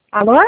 Alô?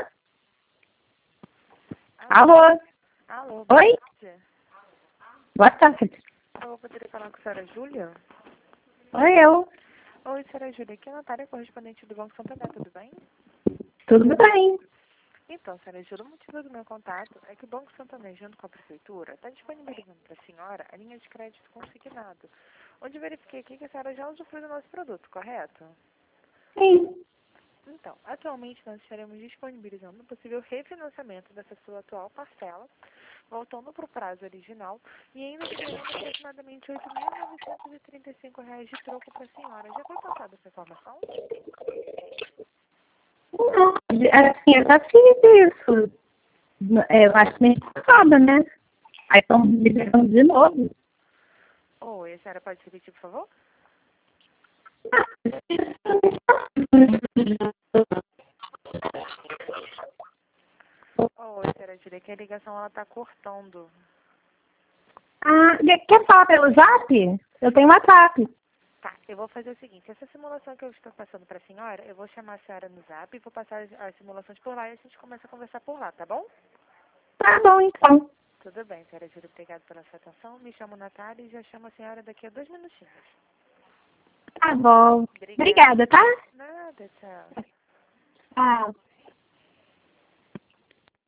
Alô? Alô, Oi? tarde. Boa tarde. Eu poderia falar com a senhora Júlia? Oi, eu. Oi, senhora Júlia. Aqui é a Natália, correspondente do Banco Santander, tudo bem? Tudo bem? Então, senhora Júlia, o motivo do meu contato é que o Banco Santander, junto com a Prefeitura, está disponibilizando para a senhora a linha de crédito consignado, onde verifiquei aqui que a senhora já usufruiu do nosso produto, correto? Sim. Então, atualmente nós estaremos disponibilizando um possível refinanciamento dessa sua atual parcela, voltando para o prazo original e ainda liberando aproximadamente R$ 8.935 de troco para a senhora. Já foi passada essa informação? Não, assim, eu já fiz isso. Eu acho que nem passada, né? Aí estão me liberando de novo. Oi, a senhora pode repetir, por favor? Oi, senhora Júlia, que a ligação ela está cortando. Ah, quer falar pelo Zap? Eu tenho WhatsApp. Tá, eu vou fazer o seguinte, essa simulação que eu estou passando para a senhora, eu vou chamar a senhora no Zap e vou passar as simulações por lá e a gente começa a conversar por lá, tá bom? Tá bom, então. Tudo bem, senhora Júlia, obrigada pela sua atenção. Me chamo Natália e já chamo a senhora daqui a 2 minutinhos. Tá bom. Obrigada. Obrigada, tá? Nada, tchau. Tchau.